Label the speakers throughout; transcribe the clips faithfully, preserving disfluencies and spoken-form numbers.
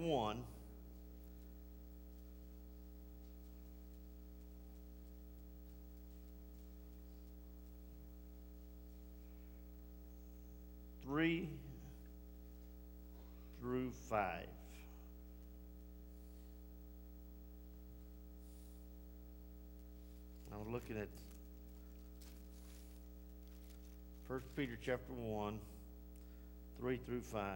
Speaker 1: one. Three through five. I'm looking at First Peter chapter one, three through five.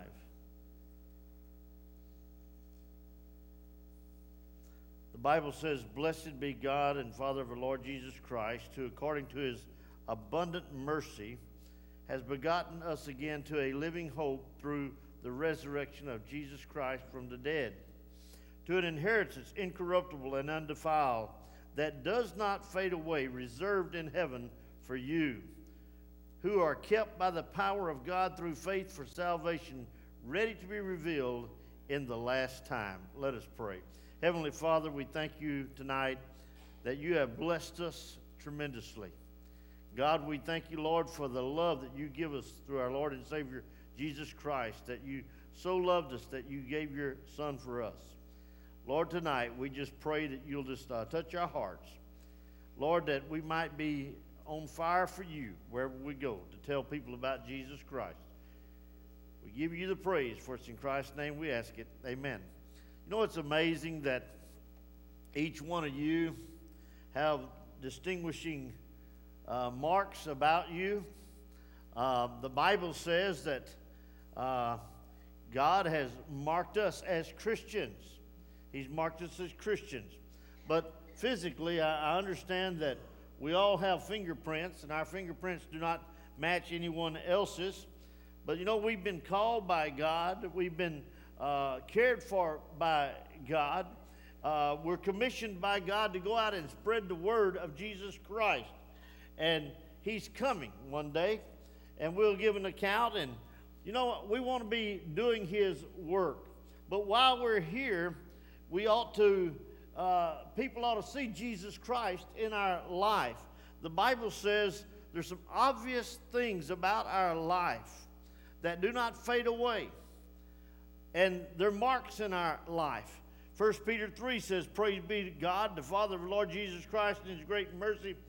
Speaker 1: The Bible says, "Blessed be God and Father of our Lord Jesus Christ, who according to his abundant mercy has begotten us again to a living hope through the resurrection of Jesus Christ from the dead, to an inheritance incorruptible and undefiled, that does not fade away, reserved in heaven for you, who are kept by the power of God through faith for salvation, ready to be revealed in the last time." Let us pray. Heavenly Father, we thank you tonight that you have blessed us tremendously. God, we thank you, Lord, for the love that you give us through our Lord and Savior, Jesus Christ, that you so loved us that you gave your Son for us. Lord, tonight we just pray that you'll just uh, touch our hearts. Lord, that we might be on fire for you wherever we go to tell people about Jesus Christ. We give you the praise, for it's in Christ's name we ask it. Amen. You know, it's amazing that each one of you have distinguishing uh, marks about you. Uh, the Bible says that uh, God has marked us as Christians. He's marked us as Christians. But physically, I, I understand that we all have fingerprints, and our fingerprints do not match anyone else's. But you know, we've been called by God. We've been uh, cared for by God. Uh, we're commissioned by God to go out and spread the word of Jesus Christ. And he's coming one day, and we'll give an account. And you know, we want to be doing his work. But while we're here, we ought to, uh, people ought to see Jesus Christ in our life. The Bible says there's some obvious things about our life that do not fade away. And they're marks in our life. First Peter three says, "Praise be to God, the Father of our Lord Jesus Christ, in his great mercy.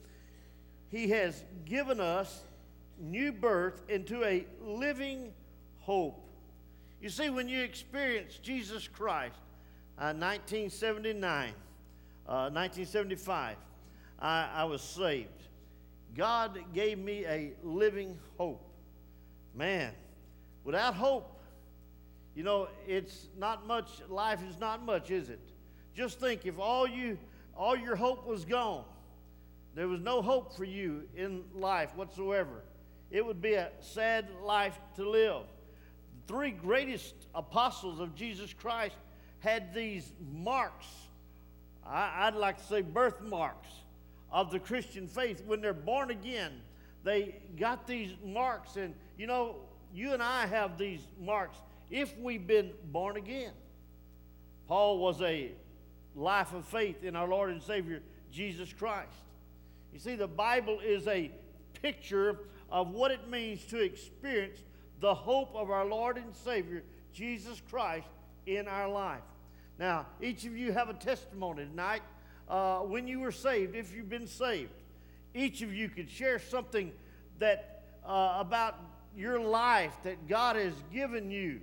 Speaker 1: He has given us new birth into a living hope." You see, when you experience Jesus Christ, Uh, nineteen seventy-nine, uh, nineteen seventy-five, I, I was saved. God gave me a living hope. Man, without hope, you know, it's not much, life is not much, is it? Just think, if all you, all your hope was gone, there was no hope for you in life whatsoever, it would be a sad life to live. The three greatest apostles of Jesus Christ had these marks, I, I'd like to say birthmarks, of the Christian faith. When they're born again, they got these marks. And you know, you and I have these marks if we've been born again. Paul was a life of faith in our Lord and Savior, Jesus Christ. You see, the Bible is a picture of what it means to experience the hope of our Lord and Savior, Jesus Christ, in our life. Now, each of you have a testimony tonight. Uh, when you were saved, if you've been saved, each of you could share something that uh, about your life that God has given you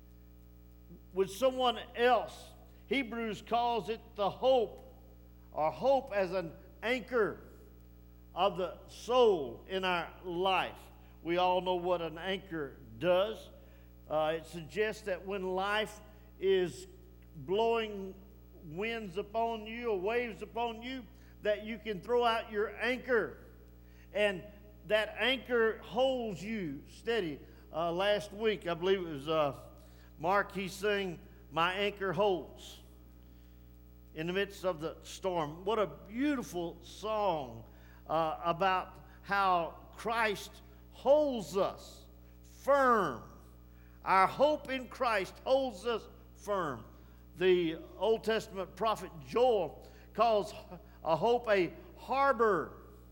Speaker 1: with someone else. Hebrews calls it the hope, or hope as an anchor of the soul in our life. We all know what an anchor does. Uh, it suggests that when life is blowing winds upon you or waves upon you, that you can throw out your anchor, and that anchor holds you steady. Uh, last week, I believe it was uh, Mark, he sang, "My anchor holds in the midst of the storm." What a beautiful song uh, about how Christ holds us firm. Our hope in Christ holds us firm. The Old Testament prophet Joel calls a hope a harbor.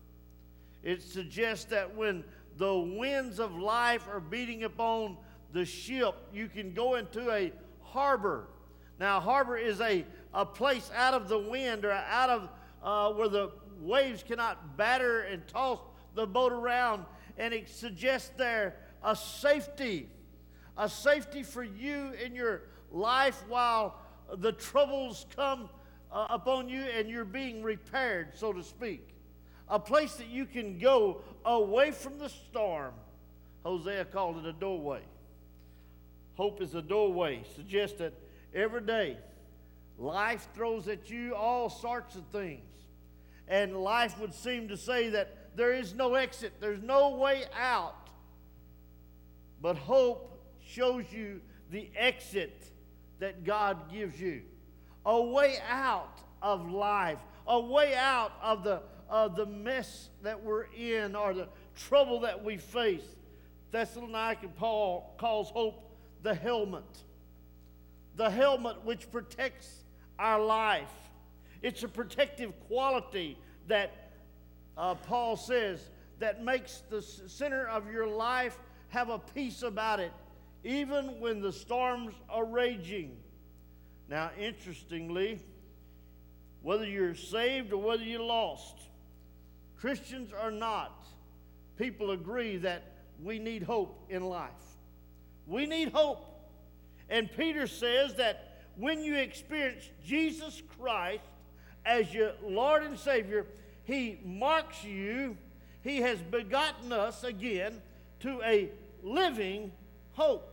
Speaker 1: It suggests that when the winds of life are beating upon the ship, you can go into a harbor. Now, a harbor is a, a place out of the wind or out of uh, where the waves cannot batter and toss the boat around. And it suggests there a safety, a safety for you in your life while the troubles come uh, upon you and you're being repaired, so to speak. A place that you can go away from the storm. Hosea called it a doorway. Hope is a doorway. Suggests that every day life throws at you all sorts of things. And life would seem to say that there is no exit, there's no way out. But hope shows you the exit that God gives you. A way out of life, a way out of the, of the mess that we're in or the trouble that we face. Thessalonican Paul calls hope the helmet. The helmet which protects our life. It's a protective quality that uh, Paul says that makes the center of your life have a peace about it, even when the storms are raging. Now, interestingly, whether you're saved or whether you're lost, Christians or not, people agree that we need hope in life. We need hope. And Peter says that when you experience Jesus Christ as your Lord and Savior, He marks you, He has begotten us again to a living hope.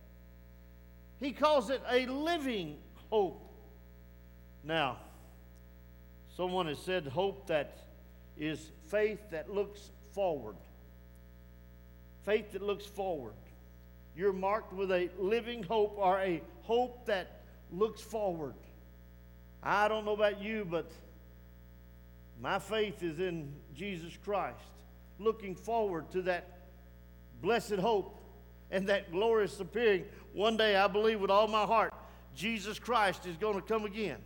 Speaker 1: He calls it a living hope. Now, someone has said hope that is faith that looks forward. Faith that looks forward. You're marked with a living hope or a hope that looks forward. I don't know about you, but my faith is in Jesus Christ, looking forward to that blessed hope and that glorious appearing. One day, I believe with all my heart, Jesus Christ is going to come again.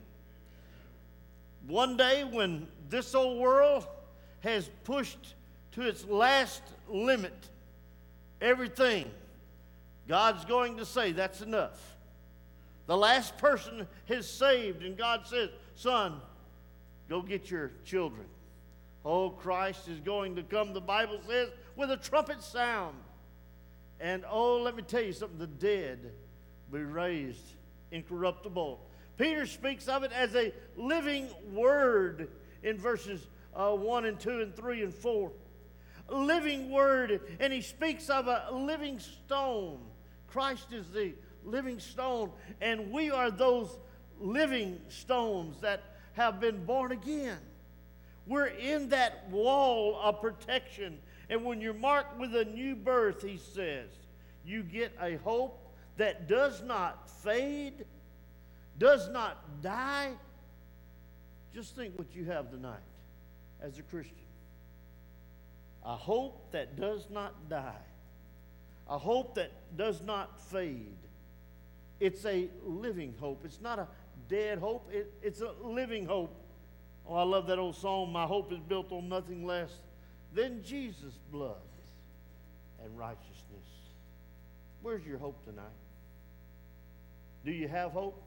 Speaker 1: One day when this old world has pushed to its last limit everything, God's going to say, that's enough. The last person is saved, and God says, son, go get your children. Oh, Christ is going to come, the Bible says, with a trumpet sound. And oh, let me tell you something, the dead will be raised incorruptible. Peter speaks of it as a living word in verses uh, one and two and three and four. A living word, and he speaks of a living stone. Christ is the living stone, and we are those living stones that have been born again. We're in that wall of protection, and when you're marked with a new birth, he says, you get a hope that does not fade, does not die. Just think what you have tonight as a Christian. A hope that does not die. A hope that does not fade. It's a living hope. It's not a dead hope. It, it's a living hope. Oh, I love that old song, my hope is built on nothing less than Jesus' blood and righteousness. Where's your hope tonight? Do you have hope?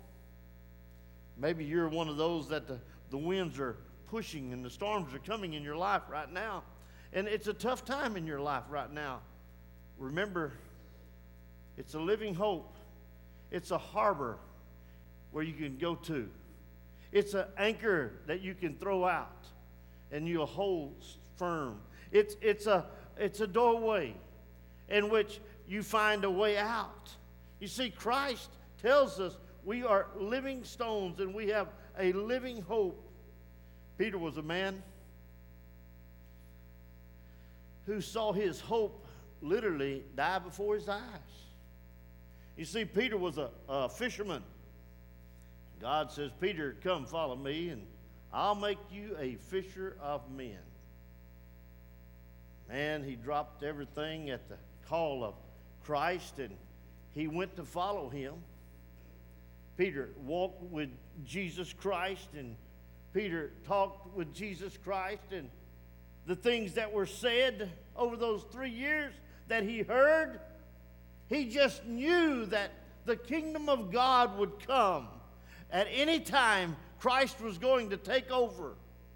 Speaker 1: Maybe you're one of those that the, the winds are pushing and the storms are coming in your life right now. And it's a tough time in your life right now. Remember, it's a living hope. It's a harbor where you can go to. It's an anchor that you can throw out and you'll hold firm. It's, it's, a, it's a doorway in which you find a way out. You see, Christ tells us we are living stones and we have a living hope. Peter was a man who saw his hope literally die before his eyes. You see, Peter was a, a fisherman. God says, Peter, come follow me, and I'll make you a fisher of men. Man, he dropped everything at the call of Christ, and he went to follow him. Peter walked with Jesus Christ, and Peter talked with Jesus Christ, and the things that were said over those three years that he heard, he just knew that the kingdom of God would come at any time Christ was going to take over.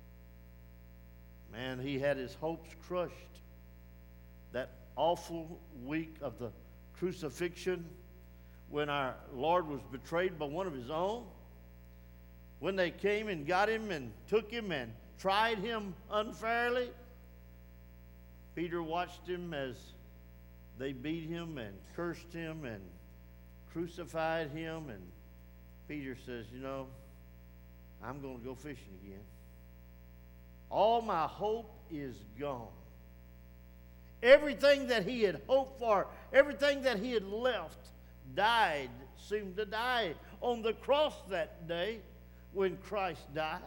Speaker 1: Man, he had his hopes crushed. That awful week of the crucifixion, when our Lord was betrayed by one of his own, when they came and got him and took him and tried him unfairly, Peter watched him as they beat him and cursed him and crucified him. And Peter says, you know, I'm going to go fishing again. All my hope is gone. Everything that he had hoped for, everything that he had left, died, seemed to die on the cross that day when Christ died.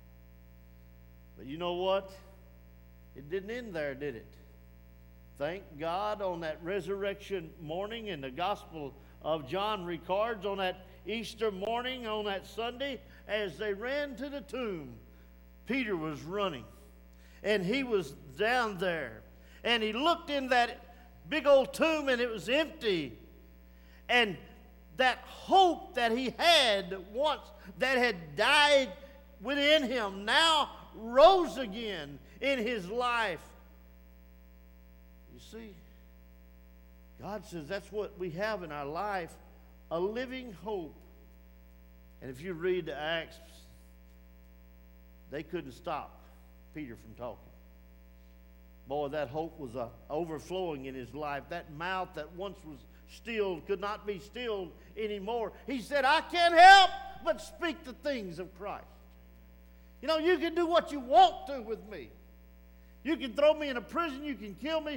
Speaker 1: But you know what? It didn't end there, did it? Thank God, on that resurrection morning, in the Gospel of John records, on that Easter morning, on that Sunday, as they ran to the tomb, Peter was running. And he was down there. And he looked in that big old tomb, and it was empty. And that hope that he had once, that had died within him, now rose again in his life. You see, God says that's what we have in our life, a living hope. And if you read the Acts, they couldn't stop Peter from talking. Boy, that hope was uh, overflowing in his life. That mouth that once was stilled could not be stilled anymore. He said, I can't help but speak the things of Christ. You know, you can do what you want to with me. You can throw me in a prison, you can kill me,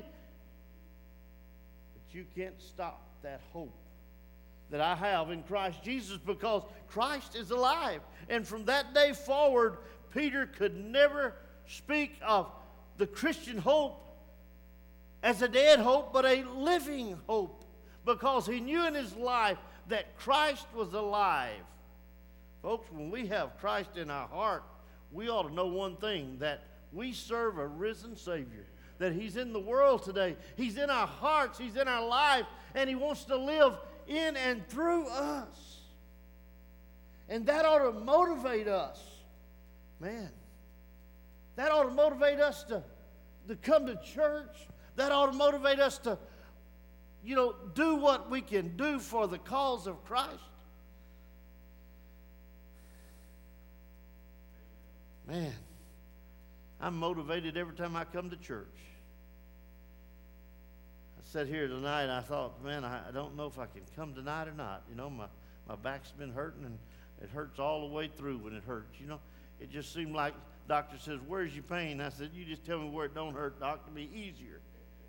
Speaker 1: but you can't stop that hope that I have in Christ Jesus, because Christ is alive. And from that day forward, Peter could never speak of the Christian hope as a dead hope, but a living hope, because he knew in his life that Christ was alive. Folks, when we have Christ in our heart, we ought to know one thing, that we serve a risen Savior, that he's in the world today. He's in our hearts, he's in our life, and he wants to live in and through us. And that ought to motivate us. Man, that ought to motivate us to, to come to church. That ought to motivate us to, you know, do what we can do for the cause of Christ. Man, I'm motivated every time I come to church. I sat here tonight and I thought, man, I, I don't know if I can come tonight or not. You know, my, my back's been hurting, and it hurts all the way through when it hurts. You know, it just seemed like doctor says, where's your pain? I said, you just tell me where it don't hurt, doc, it'll be easier.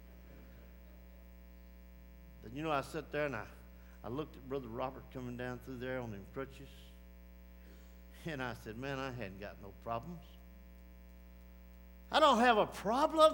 Speaker 1: But you know, I sat there and I, I looked at Brother Robert coming down through there on them crutches. And I said, man, I hadn't got no problems. I don't have a problem.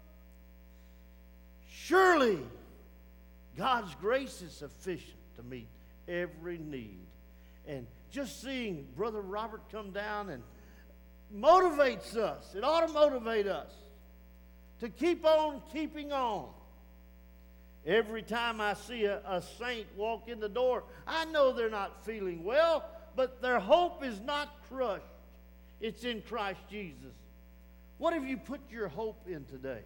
Speaker 1: Surely God's grace is sufficient to meet every need. And just seeing Brother Robert come down and motivates us. It ought to motivate us to keep on keeping on. Every time I see a, a saint walk in the door, I know they're not feeling well, but their hope is not crushed. It's in Christ Jesus. What have you put your hope in today?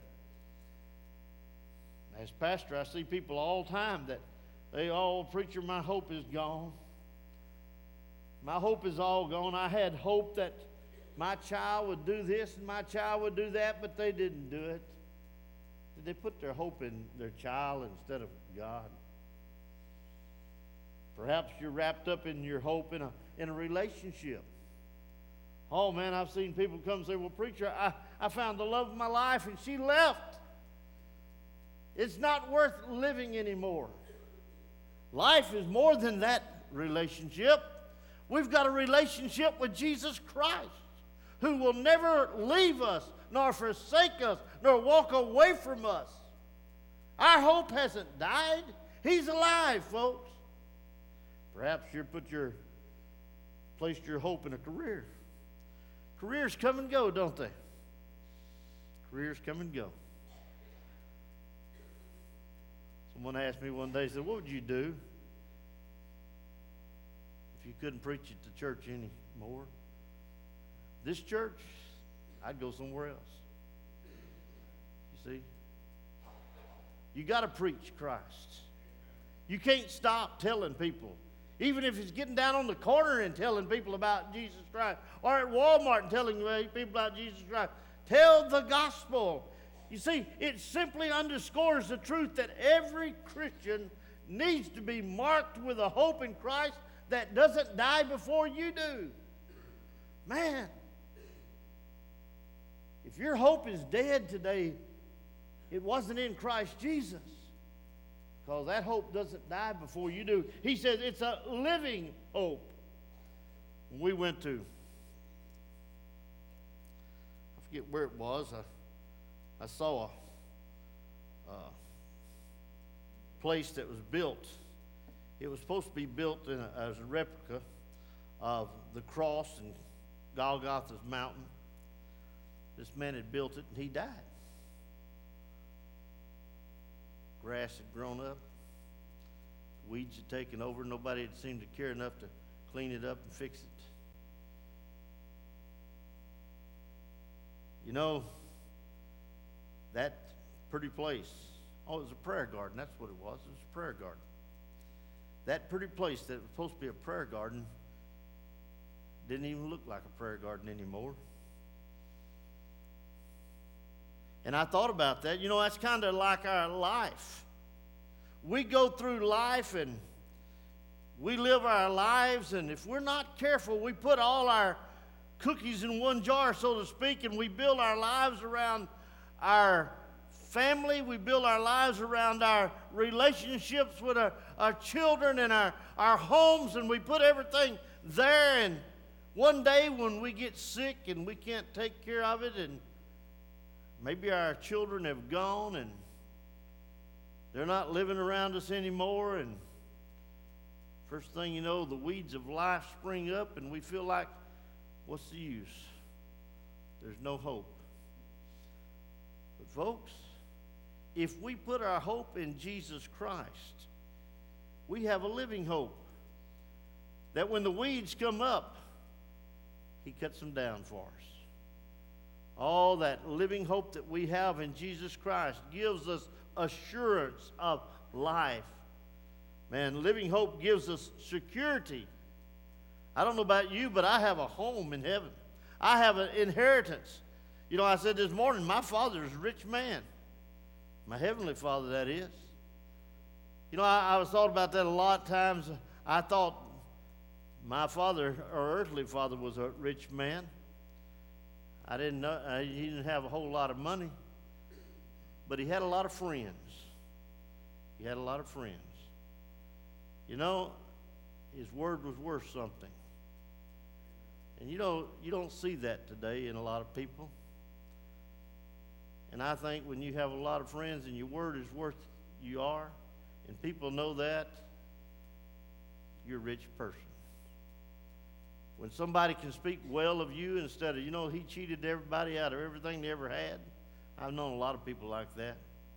Speaker 1: As pastor, I see people all the time that they, oh, preacher, my hope is gone. My hope is all gone. I had hope that my child would do this and my child would do that, but they didn't do it. Did they put their hope in their child instead of God? Perhaps you're wrapped up in your hope in a, in a relationship. Oh, man, I've seen people come and say, well, preacher, I, I found the love of my life and she left. It's not worth living anymore. Life is more than that relationship. We've got a relationship with Jesus Christ, who will never leave us, nor forsake us, nor walk away from us. Our hope hasn't died. He's alive, folks. Perhaps you put your placed your hope in a career. Careers come and go, don't they? Careers come and go. Someone asked me one day, said, what would you do if you couldn't preach at the church anymore. This church, I'd go somewhere else. You see? You got to preach Christ. You can't stop telling people. Even if it's getting down on the corner and telling people about Jesus Christ, or at Walmart and telling people about Jesus Christ. Tell the gospel. You see, it simply underscores the truth that every Christian needs to be marked with a hope in Christ that doesn't die before you do. Man, if your hope is dead today, it wasn't in Christ Jesus. Because that hope doesn't die before you do. He says it's a living hope. We went to, I forget where it was, I, I saw a, a place that was built. It was supposed to be built in a, as a replica of the cross and Golgotha's mountain. This man had built it and he died. Grass had grown up. Weeds had taken over. Nobody had seemed to care enough to clean it up and fix it. You know, that pretty place, oh, it was a prayer garden. That's what it was. It was a prayer garden. That pretty place that was supposed to be a prayer garden didn't even look like a prayer garden anymore. And I thought about that. You know, that's kind of like our life. We go through life and we live our lives, and if we're not careful, we put all our cookies in one jar, so to speak, and we build our lives around our family. We build our lives around our relationships with our, our children and our, our homes, and we put everything there. And one day when we get sick and we can't take care of it, and maybe our children have gone and they're not living around us anymore, and first thing you know, the weeds of life spring up and we feel like, what's the use? There's no hope. But folks, if we put our hope in Jesus Christ, we have a living hope that when the weeds come up, He cuts them down for us. All that living hope that we have in Jesus Christ gives us assurance of life. Man, living hope gives us security. I don't know about you, but I have a home in heaven. I have an inheritance. You know, I said this morning, my father is a rich man. My heavenly Father, that is. You know, I, I was thought about that a lot of times. I thought my father, or earthly father, was a rich man. I didn't know, uh, he didn't have a whole lot of money, but he had a lot of friends. He had a lot of friends. You know, his word was worth something. And you know, you don't see that today in a lot of people. And I think when you have a lot of friends and your word is worth you are, and people know that, you're a rich person. When somebody can speak well of you instead of, you know, he cheated everybody out of everything they ever had. I've known a lot of people like that.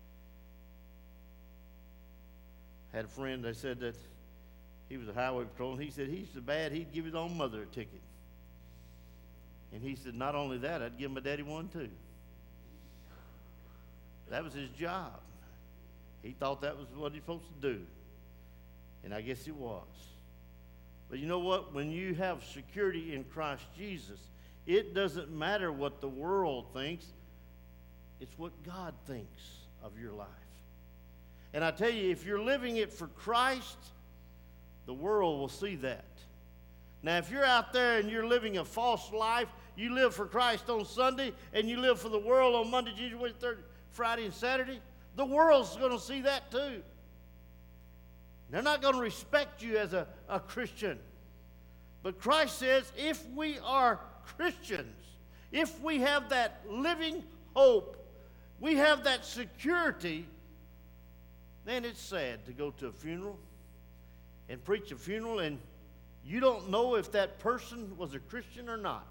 Speaker 1: Had a friend, they said that he was a highway patrolman. He said he's so bad he'd give his own mother a ticket. And he said, not only that, I'd give my daddy one too. That was his job. He thought that was what he's supposed to do. And I guess it was. But you know what? When you have security in Christ Jesus, it doesn't matter what the world thinks. It's what God thinks of your life. And I tell you, if you're living it for Christ, the world will see that. Now, if you're out there and you're living a false life, you live for Christ on Sunday and you live for the world on Monday, Tuesday, Wednesday, Thursday, Friday, and Saturday, the world's going to see that too. They're not going to respect you as a, a Christian. But Christ says if we are Christians, if we have that living hope, we have that security, then it's sad to go to a funeral and preach a funeral and you don't know if that person was a Christian or not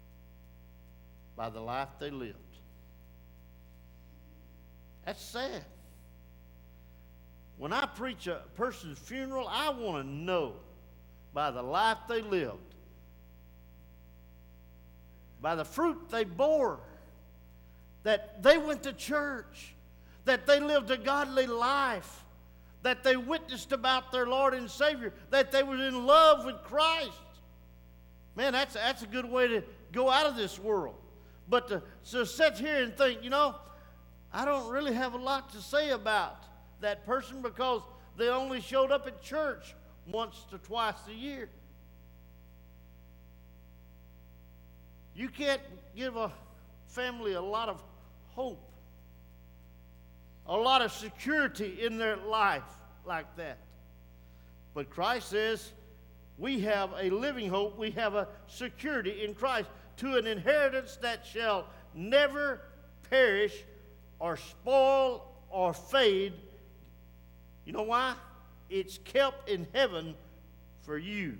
Speaker 1: by the life they lived. That's sad. When I preach a person's funeral, I want to know by the life they lived, by the fruit they bore, that they went to church, that they lived a godly life, that they witnessed about their Lord and Savior, that they were in love with Christ. Man, that's, that's a good way to go out of this world. But to, to sit here and think, you know, I don't really have a lot to say about that person because they only showed up at church once to twice a year. You can't give a family a lot of hope, a lot of security in their life like that. But Christ says we have a living hope, we have a security in Christ to an inheritance that shall never perish or spoil or fade. You know why? It's kept in heaven for you.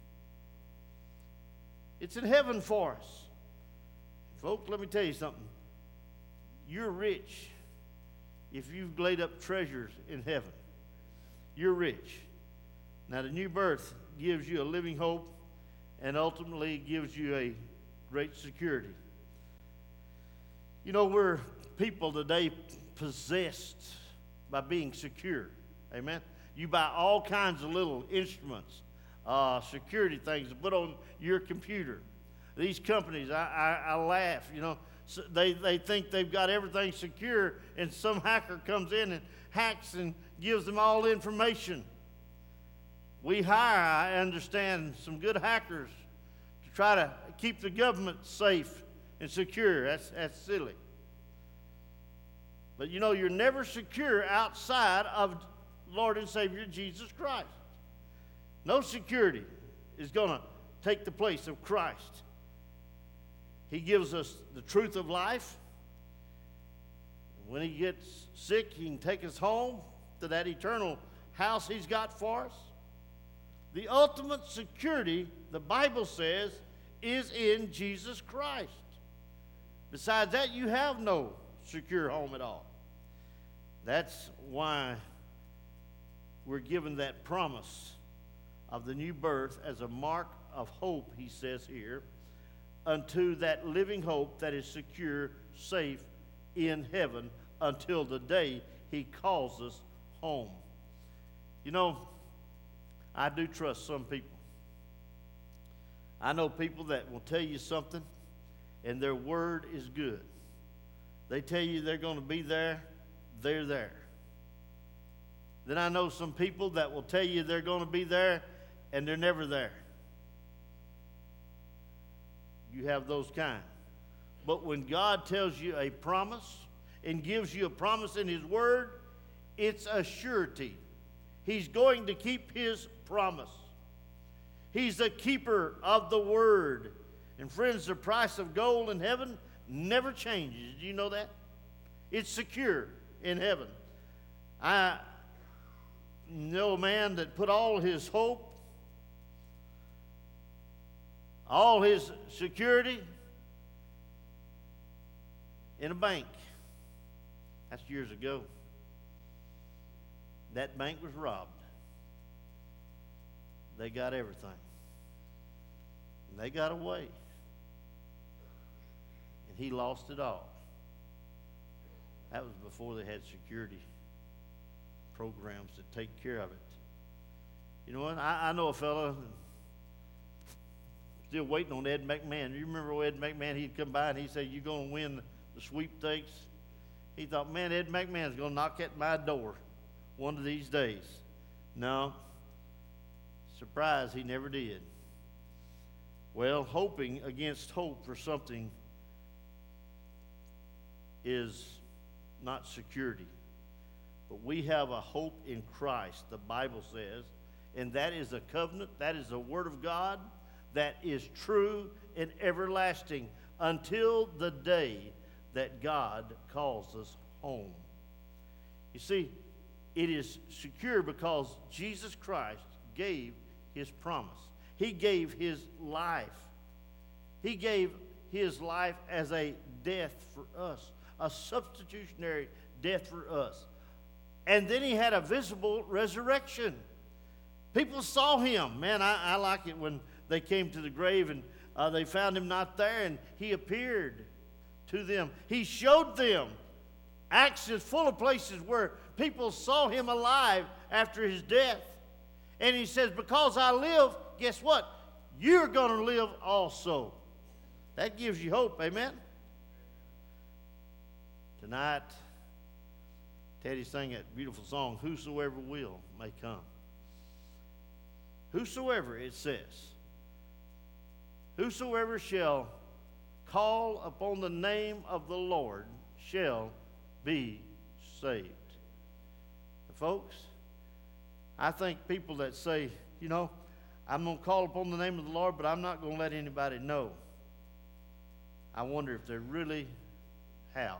Speaker 1: It's in heaven for us. Folks, let me tell you something. You're rich if you've laid up treasures in heaven. You're rich. Now, the new birth gives you a living hope and ultimately gives you a great security. You know, we're people today possessed by being secure. Amen? You buy all kinds of little instruments, uh, security things to put on your computer. These companies, I, I, I laugh, you know, so they, they think they've got everything secure, and some hacker comes in and hacks and gives them all the information. We hire, I understand, some good hackers to try to keep the government safe and secure. That's, that's silly. But you know, you're never secure outside of Lord and Savior Jesus Christ. No security is going to take the place of Christ. He gives us the truth of life. When he gets sick, he can take us home to that eternal house he's got for us. The ultimate security, the Bible says, is in Jesus Christ. Besides that, you have no secure home at all. That's why we're given that promise of the new birth as a mark of hope, he says here, unto that living hope that is secure, safe in heaven until the day he calls us home. You know, I do trust some people. I know people that will tell you something and their word is good. They tell you they're going to be there, they're there. Then I know some people that will tell you they're going to be there and they're never there. You have those kind. But when God tells you a promise and gives you a promise in his word, it's a surety. He's going to keep his promise. He's the keeper of the word. And friends, the price of gold in heaven never changes. Do you know that? It's secure in heaven. I know a man that put all his hope, all his security in a bank. That's years ago. That bank was robbed. They got everything. And they got away. And he lost it all. That was before they had security programs to take care of it. You know what? I, I know a fellow still waiting on Ed McMahon. You remember Ed McMahon? He'd come by and he'd say, "You're going to win the sweepstakes." He thought, man, Ed McMahon's going to knock at my door one of these days. No. Surprise, he never did. Well, hoping against hope for something is not security. But we have a hope in Christ, the Bible says, and that is a covenant, that is the Word of God, that is true and everlasting until the day that God calls us home. You see, it is secure because Jesus Christ gave his promise. He gave his life. He gave his life as a death for us, a substitutionary death for us. And then he had a visible resurrection. People saw him. Man, I, I like it when they came to the grave and uh, they found him not there, and he appeared to them. He showed them. Acts is full of places where people saw him alive after his death. And he says, because I live, guess what? You're going to live also. That gives you hope, amen? Tonight, Teddy sang that beautiful song, Whosoever Will May Come. Whosoever, it says, whosoever shall call upon the name of the Lord shall be saved. Folks, I think people that say, you know, I'm going to call upon the name of the Lord, but I'm not going to let anybody know. I wonder if they really have.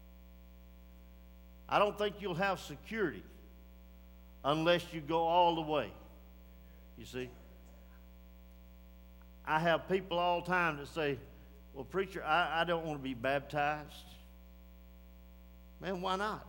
Speaker 1: I don't think you'll have security unless you go all the way. You see? I have people all the time that say, well, preacher, I, I don't want to be baptized. Man, why not?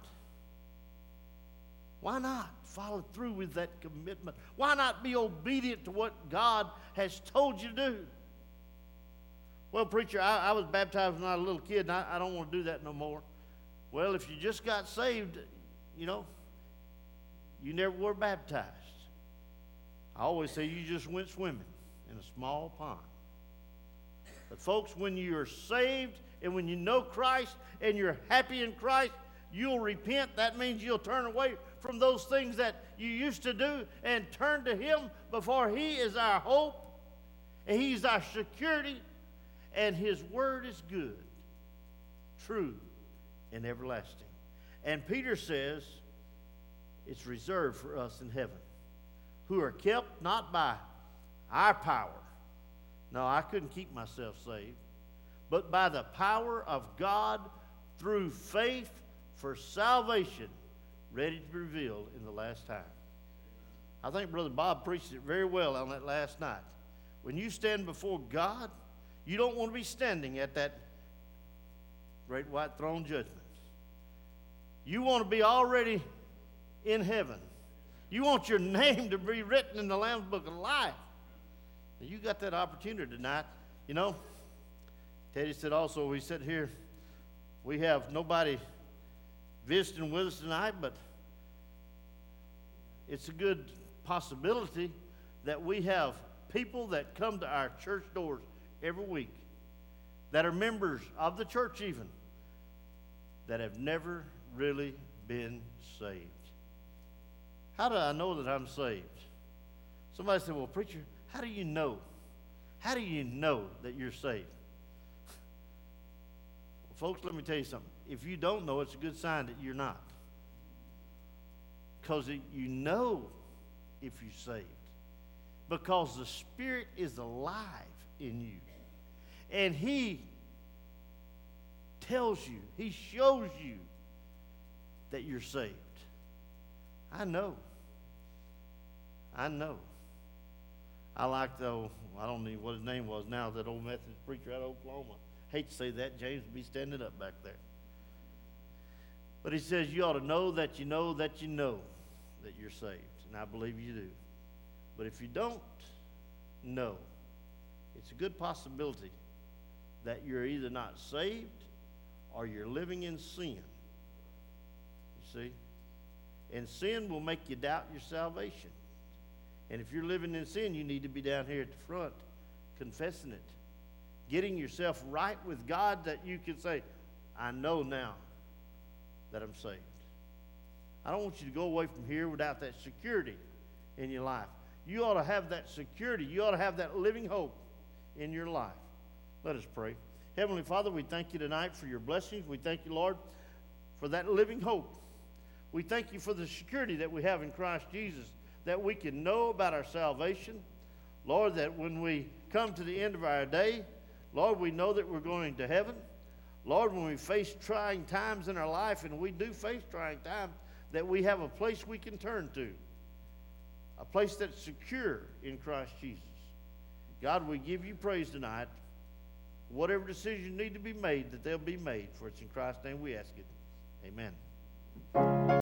Speaker 1: Why not follow through with that commitment? Why not be obedient to what God has told you to do? Well, preacher, I, I was baptized when I was a little kid, and I, I don't want to do that no more. Well, if you just got saved, you know, you never were baptized. I always say you just went swimming in a small pond. But folks, when you're saved and when you know Christ and you're happy in Christ, you'll repent. That means you'll turn away from those things that you used to do and turn to Him, before He is our hope and He's our security, and His word is good, true, and everlasting. And Peter says it's reserved for us in heaven, who are kept not by our power. No, I couldn't keep myself saved, but by the power of God through faith for salvation, ready to be revealed in the last time. I think Brother Bob preached it very well on that last night. When you stand before God, you don't want to be standing at that great white throne judgment. You want to be already in heaven. You want your name to be written in the Lamb's Book of Life. You got that opportunity tonight. You know, Teddy said also, we sit here, we have nobody visiting with us tonight, but it's a good possibility that we have people that come to our church doors every week that are members of the church even, that have never really been saved. How do I know that I'm saved? Somebody said, well, preacher, how do you know? How do you know that you're saved? Well, folks, let me tell you something. If you don't know, it's a good sign that you're not. Because you know if you're saved. Because the Spirit is alive in you. And He tells you, He shows you that you're saved. I know. I know. I like, though, I don't know what his name was now, that old Methodist preacher out of Oklahoma. Hate to say that. James would be standing up back there. But he says you ought to know that you know that you know that you're saved. And I believe you do. But if you don't know, it's a good possibility that you're either not saved or you're living in sin. You see? And sin will make you doubt your salvation. And if you're living in sin, you need to be down here at the front confessing it, getting yourself right with God, that you can say, I know now that I'm saved. I don't want you to go away from here without that security in your life. You ought to have that security. You ought to have that living hope in your life. Let us pray. Heavenly Father, we thank you tonight for your blessings. We thank you, Lord, for that living hope. We thank you for the security that we have in Christ Jesus, that we can know about our salvation. Lord, that when we come to the end of our day, Lord, we know that we're going to heaven. Lord, when we face trying times in our life, and we do face trying times, that we have a place we can turn to, a place that's secure in Christ Jesus. God, we give you praise tonight. Whatever decisions need to be made, that they'll be made. For it's in Christ's name we ask it. Amen.